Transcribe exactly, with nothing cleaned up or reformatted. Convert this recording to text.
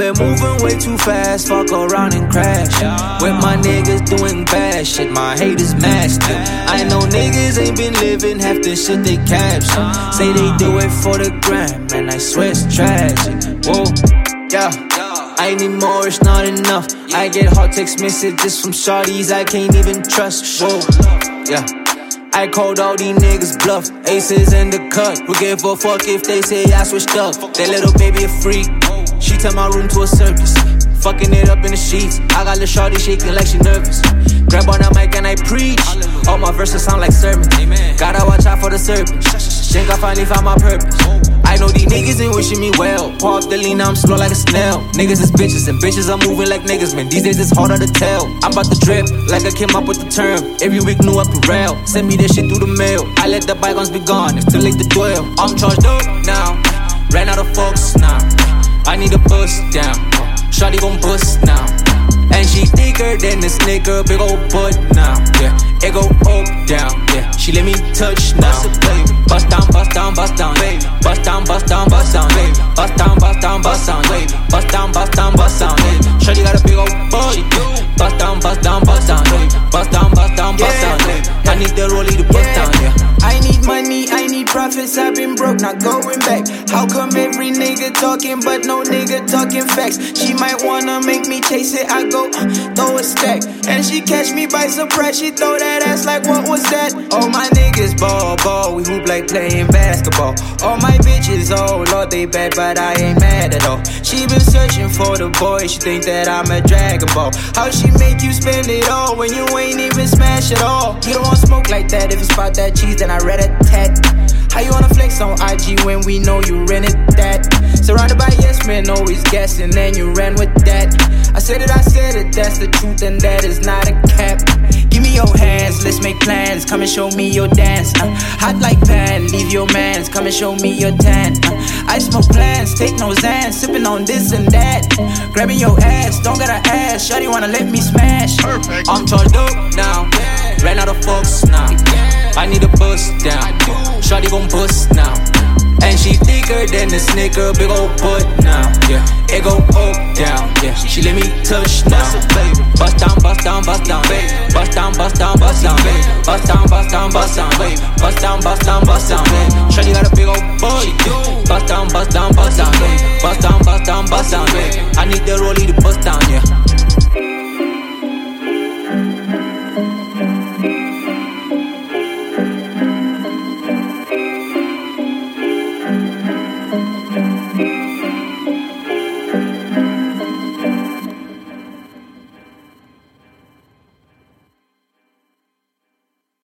been moving way too fast, fuck around and crash. With my niggas doing bad shit, my haters mad still. I know niggas ain't been living half the shit they caption. Say they do it for the gram, man, I swear it's tragic. Whoa, yeah. I need more, it's not enough. I get hot text messages from shawties I can't even trust. Whoa, yeah. I called all these niggas bluff. Aces in the cut. Who give a fuck if they say I switched up? That little baby a freak. She turned my room to a circus. Fucking it up in the sheets. I got the shawty shaking like she nervous. Grab on the mic and I preach. All my verses sound like sermons. Gotta watch out for the serpents. Think I finally found my purpose. I know these niggas ain't wishing me well. Pour up the lean, I'm slow like a snail. Niggas is bitches and bitches are moving like niggas, man. These days it's harder to tell. I'm about to drip like I came up with the term. Every week new apparel. Send me that shit through the mail. I let the bygones be gone, it's too late to dwell. I'm charged up now, ran out of focus now. I need a bust down, shawty gon' bust now. And she thicker than this nigga, big ol' butt now, yeah. It go up, down, yeah. She let me touch now. Bust down, bust down, bust down, baby. Bust down, bust down, bust down, baby. Bust down, bust down, bust down, baby. Bust down, bust down, bust down, baby. Shawty got a big ol' butt. Bust down, bust down, bust down, baby. Bust down, bust down, bust down, baby. I need the rollie to bust down, yeah. I need money, I need profits, I've been broke, not going back. How come every nigga talking, but no nigga talking facts? She might wanna make me chase it, I go, uh, throw a stack. And she catch me by surprise, she throw that ass like what was that? All my niggas ball, ball, we hoop like playing basketball. All my bitches, oh lord, they bad, but I ain't mad at all. She been searching for the boy, she think that I'm a Dragon Ball. How she make you spend it all when you ain't even smash at all? You don't want smoke like that, if it's about that cheese, then I read a tat. How you wanna flex on I G when we know you rented that? Surrounded by yes men, always guessing, and you ran with that. I said it, I said it, that's the truth, and that is not a cap. Give me your hands, let's make plans, come and show me your dance. uh, Hot like pan, leave your mans, come and show me your tan. uh, I smoke plants, take no Zans, sipping on this and that. Grabbing your ass, don't gotta ask, shawty wanna let me smash. Perfect. I'm charged up now, ran out of focus now. I need a bust down, shawty gon' bust now. And she thicker than this nigga, big ol' butt now, yeah. It go up, down, yeah. She let me touch now. Bust down, bust down, bust down, baby. Bust down, bust down, bust down, baby. Bust down, bust down, bust down, baby. Bust down, bust down, bust down, baby. Shawty got a big ol' butt. Bust down, bust down, bust down, baby. Bust down, bust down, bust down, baby. I need the rollie to bust down, yeah.